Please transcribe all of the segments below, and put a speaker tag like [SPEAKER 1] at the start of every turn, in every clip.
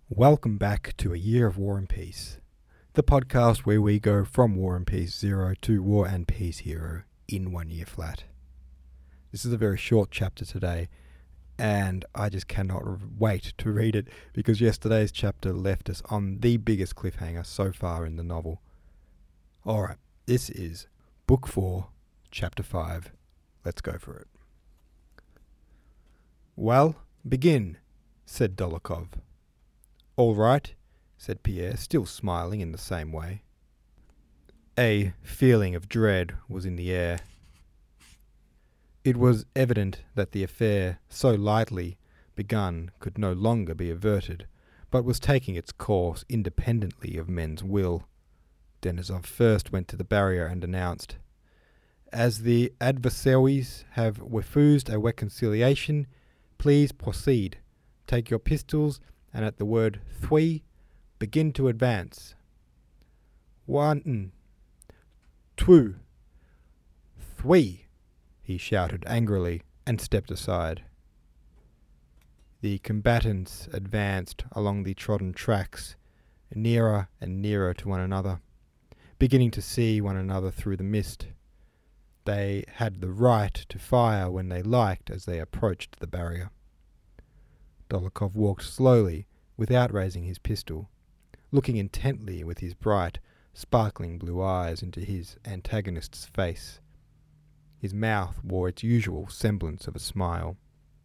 [SPEAKER 1] Welcome back to A Year of War and Peace, the podcast where we go from War and Peace Zero to War and Peace Hero in 1 year flat. This is a very short chapter today, and I just cannot wait to read it because yesterday's chapter left us on the biggest cliffhanger so far in the novel. Alright, this is Book 4, Chapter 5. Let's go for it. Well, begin, said Dolokhov. All right, said Pierre, still smiling in the same way. A feeling of dread was in the air. It was evident that the affair, so lightly begun, could no longer be averted, but was taking its course independently of men's will. Denisov first went to the barrier and announced, "As the adversaries have refused a reconciliation, please proceed. Take your pistols, and at the word three, begin to advance. 1, 2, 3, he shouted angrily and stepped aside. The combatants advanced along the trodden tracks, nearer and nearer to one another, beginning to see one another through the mist. They had the right to fire when they liked as they approached the barrier. Dolokhov walked slowly, without raising his pistol, looking intently with his bright, sparkling blue eyes into his antagonist's face. His mouth wore its usual semblance of a smile.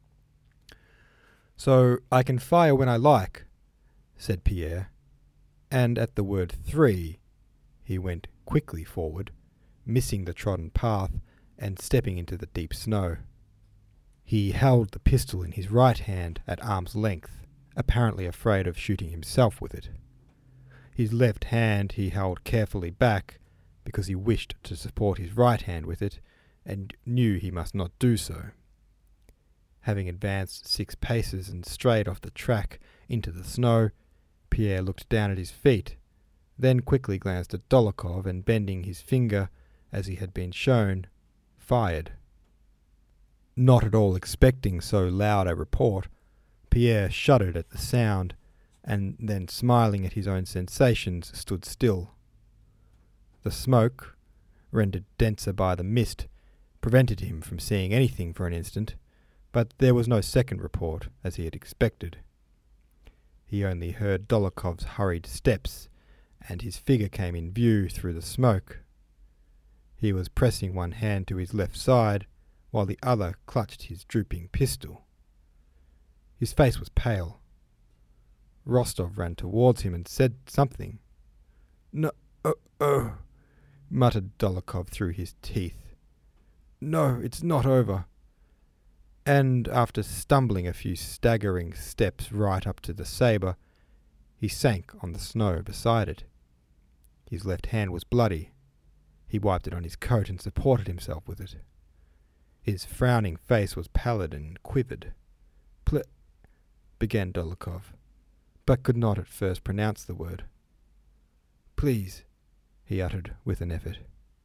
[SPEAKER 1] "So I can fire when I like," said Pierre, and at the word three, he went quickly forward, missing the trodden path and stepping into the deep snow. He held the pistol in his right hand at arm's length, apparently afraid of shooting himself with it. His left hand he held carefully back, because he wished to support his right hand with it, and knew he must not do so. Having advanced 6 paces and strayed off the track into the snow, Pierre looked down at his feet, then quickly glanced at Dolokhov and, bending his finger as he had been shown, fired. Not at all expecting so loud a report, Pierre shuddered at the sound, and then, smiling at his own sensations, stood still. The smoke, rendered denser by the mist, prevented him from seeing anything for an instant, but there was no second report, as he had expected. He only heard Dolokhov's hurried steps, and his figure came in view through the smoke. He was pressing one hand to his left side, while the other clutched his drooping pistol. His face was pale. Rostov ran towards him and said something. "No, muttered Dolokhov through his teeth. "No, it's not over." And after stumbling a few staggering steps right up to the sabre, he sank on the snow beside it. His left hand was bloody. He wiped it on his coat and supported himself with it. His frowning face was pallid and quivered. Began Dolokhov, but could not at first pronounce the word. "Please," he uttered with an effort.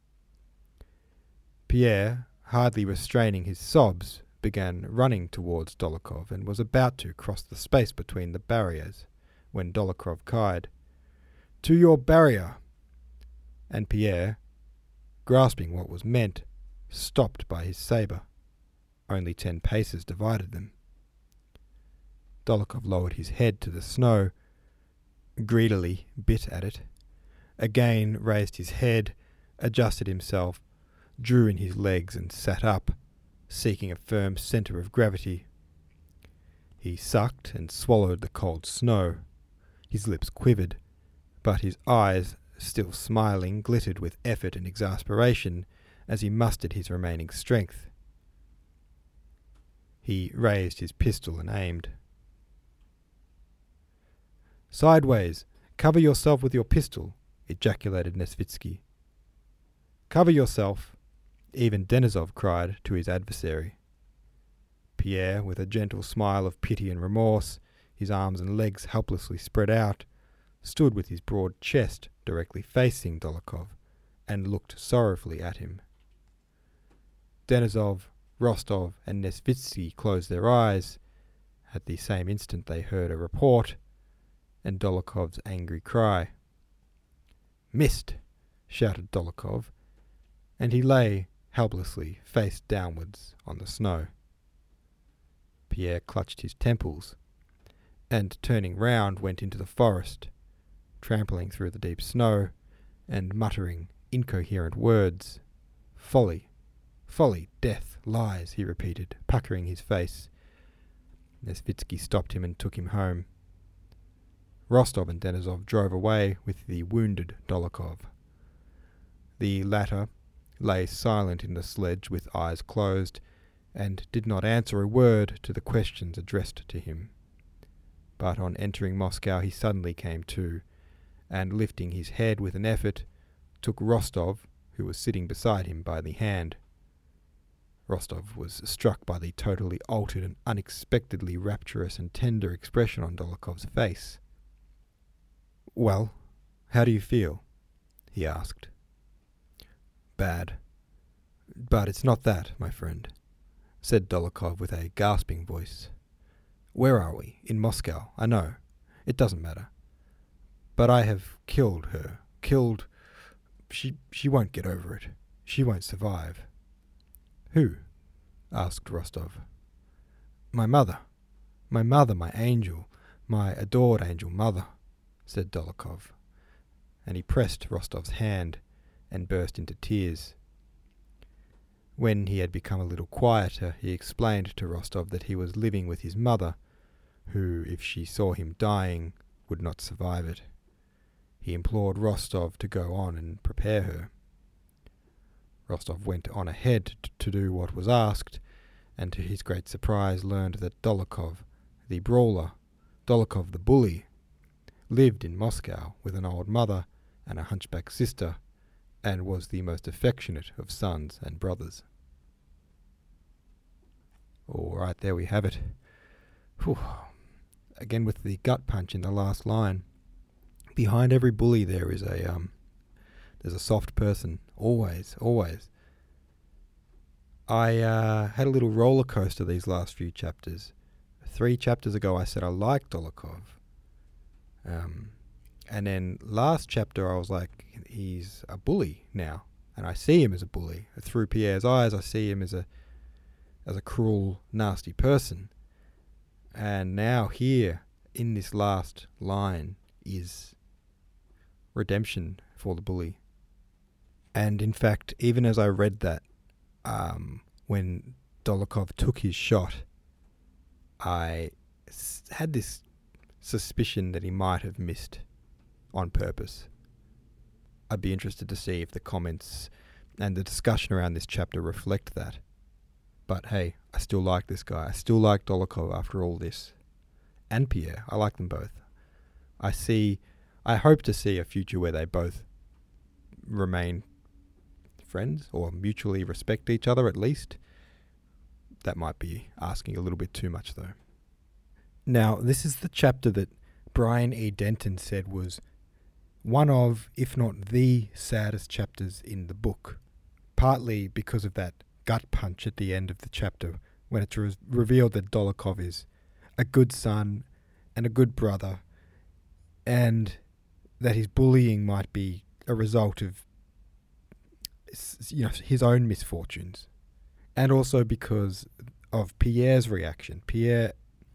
[SPEAKER 1] Pierre, hardly restraining his sobs, began running towards Dolokhov and was about to cross the space between the barriers, when Dolokhov cried, "To your barrier!" And Pierre, grasping what was meant, stopped by his sabre. Only 10 paces divided them. Dolokhov lowered his head to the snow, greedily bit at it, again raised his head, adjusted himself, drew in his legs and sat up, seeking a firm centre of gravity. He sucked and swallowed the cold snow. His lips quivered, but his eyes, still smiling, glittered with effort and exasperation as he mustered his remaining strength. He raised his pistol and aimed. "Sideways! Cover yourself with your pistol!" ejaculated Nesvitsky. "Cover yourself!" even Denisov cried to his adversary. Pierre, with a gentle smile of pity and remorse, his arms and legs helplessly spread out, stood with his broad chest directly facing Dolokhov, and looked sorrowfully at him. Denisov, Rostov, and Nesvitsky closed their eyes. At the same instant they heard a report, and Dólokhov's angry cry. "Missed!" shouted Dólokhov, and he lay helplessly face downwards on the snow. Pierre clutched his temples, and turning round went into the forest, trampling through the deep snow, and muttering incoherent words. "Folly, folly, death, lies," he repeated, puckering his face. Nesvitsky stopped him and took him home. Rostov and Denisov drove away with the wounded Dólokhov. The latter lay silent in the sledge with eyes closed, and did not answer a word to the questions addressed to him. But on entering Moscow he suddenly came to, and lifting his head with an effort, took Rostov, who was sitting beside him, by the hand. Rostov was struck by the totally altered and unexpectedly rapturous and tender expression on Dólokhov's face. "Well, how do you feel?" he asked. "Bad. But it's not that, my friend," said Dólokhov with a gasping voice. "Where are we? In Moscow, I know. It doesn't matter. But I have killed her. Killed... She won't get over it. She won't survive." "Who?" asked Rostov. My mother, my angel, my adored angel mother," said Dólokhov, and he pressed Rostov's hand and burst into tears. When he had become a little quieter, he explained to Rostov that he was living with his mother, who, if she saw him dying, would not survive it. He implored Rostov to go on and prepare her. Rostov went on ahead to do what was asked, and to his great surprise learned that Dólokhov, the brawler, Dólokhov the bully, lived in Moscow with an old mother and a hunchback sister, and was the most affectionate of sons and brothers. All right, there we have it. Whew. Again with the gut punch in the last line. Behind every bully there is there's a soft person. Always, always. I had a little roller coaster these last few chapters. 3 chapters ago I said I liked Dólokhov. And then last chapter I was like, he's a bully now. And I see him as a bully. Through Pierre's eyes I see him as a cruel, nasty person. And now here, in this last line, is redemption for the bully. And in fact, even as I read that, when Dólokhov took his shot, I had this suspicion that he might have missed on purpose. I'd be interested to see if the comments and the discussion around this chapter reflect that. But hey, I still like this guy. I still like Dólokhov after all this. And Pierre. I like them both. I hope to see a future where they both remain friends or mutually respect each other at least. That might be asking a little bit too much though. Now, this is the chapter that Brian E. Denton said was one of, if not the saddest chapters in the book, partly because of that gut punch at the end of the chapter when it's revealed that Dólokhov is a good son and a good brother, and that his bullying might be a result of his own misfortunes, and also because of Pierre's reaction. Pierre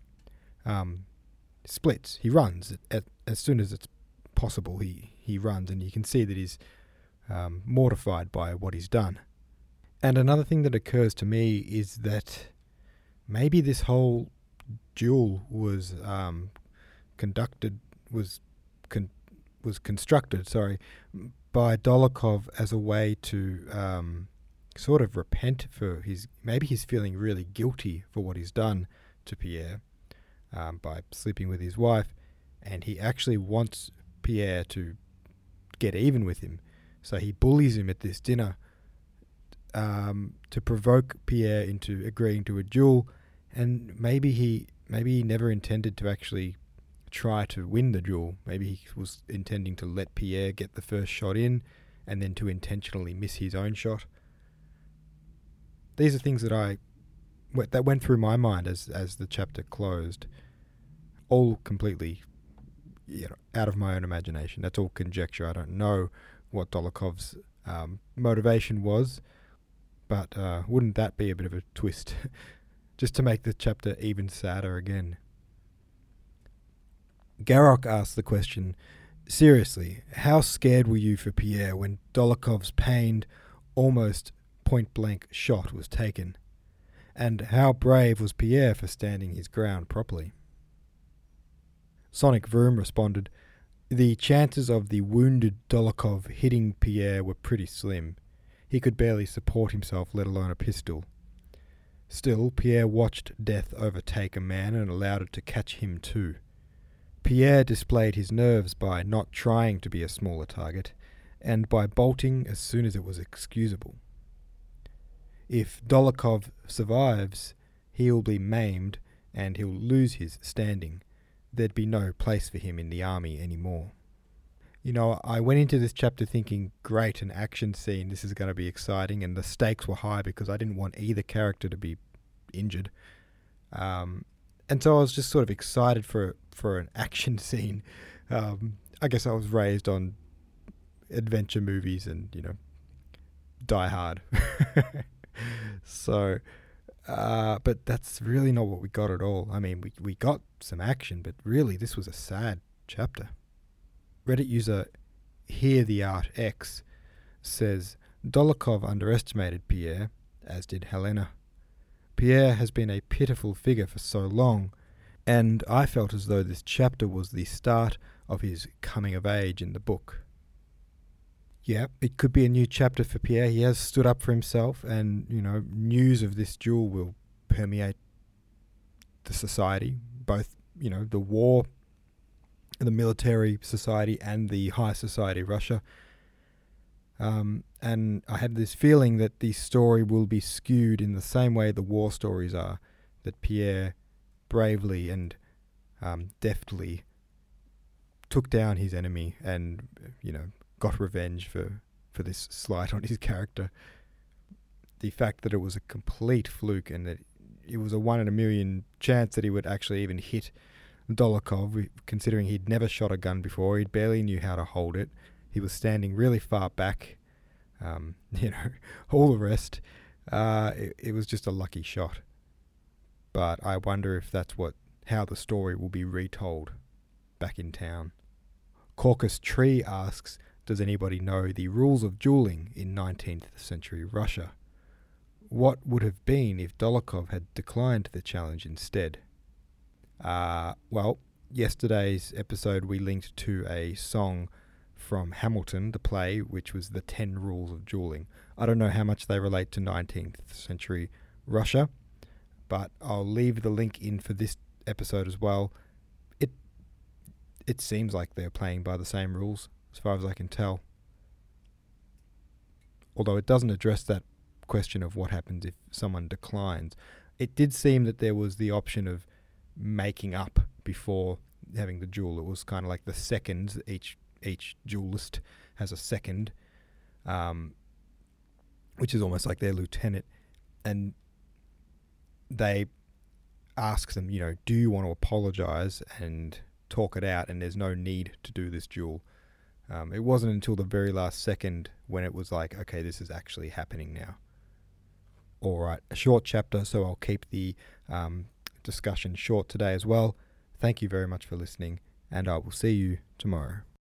[SPEAKER 1] splits. He runs as soon as it's possible. He runs, and you can see that he's mortified by what he's done. And another thing that occurs to me is that maybe this whole duel was constructed by Dólokhov as a way to sort of repent for maybe he's feeling really guilty for what he's done to Pierre by sleeping with his wife, and he actually wants Pierre to get even with him. So he bullies him at this dinner to provoke Pierre into agreeing to a duel, and maybe he never intended to actually try to win the duel. Maybe he was intending to let Pierre get the first shot in and then to intentionally miss his own shot. These are things that went through my mind as the chapter closed, all completely out of my own imagination. That's all conjecture. I don't know what Dólokhov's motivation was, but wouldn't that be a bit of a twist, just to make the chapter even sadder again? Garoc asked the question, seriously, how scared were you for Pierre when Dólokhov's pained, almost point-blank shot was taken? And how brave was Pierre for standing his ground properly? Sonic Vroom responded, the chances of the wounded Dólokhov hitting Pierre were pretty slim. He could barely support himself, let alone a pistol. Still, Pierre watched death overtake a man and allowed it to catch him too. Pierre displayed his nerves by not trying to be a smaller target, and by bolting as soon as it was excusable. If Dólokhov survives, he'll be maimed, and he'll lose his standing. There'd be no place for him in the army anymore. I went into this chapter thinking, great, an action scene, this is going to be exciting, and the stakes were high because I didn't want either character to be injured. And so I was just sort of excited for an action scene. I guess I was raised on adventure movies and, Die Hard. So, but that's really not what we got at all. I mean, we got some action, but really this was a sad chapter. Reddit user Hear the Art X says, Dólokhov underestimated Pierre, as did Helena. Pierre has been a pitiful figure for so long, and I felt as though this chapter was the start of his coming of age in the book. Yeah, it could be a new chapter for Pierre. He has stood up for himself, and, news of this duel will permeate the society, both, the war, the military society, and the high society, Russia. And I have this feeling that the story will be skewed in the same way the war stories are, that Pierre bravely and deftly took down his enemy and, got revenge for this slight on his character. The fact that it was a complete fluke and that it was a 1 in a million chance that he would actually even hit Dólokhov, considering he'd never shot a gun before, he barely knew how to hold it, he was standing really far back, all the rest. It was just a lucky shot. But I wonder if that's how the story will be retold back in town. Caucus Tree asks, does anybody know the rules of dueling in 19th century Russia? What would have been if Dólokhov had declined the challenge instead? Well, yesterday's episode we linked to a song from Hamilton, the play, which was the 10 Rules of Dueling. I don't know how much they relate to 19th century Russia, but I'll leave the link in for this episode as well. It seems like they're playing by the same rules, as far as I can tell. Although it doesn't address that question of what happens if someone declines. It did seem that there was the option of making up before having the duel. It was kind of like the seconds. Each duelist has a second, which is almost like their lieutenant, and they ask them, do you want to apologize and talk it out? And there's no need to do this duel. It wasn't until the very last second when it was like, okay, this is actually happening now. All right, a short chapter, so I'll keep the discussion short today as well. Thank you very much for listening, and I will see you tomorrow.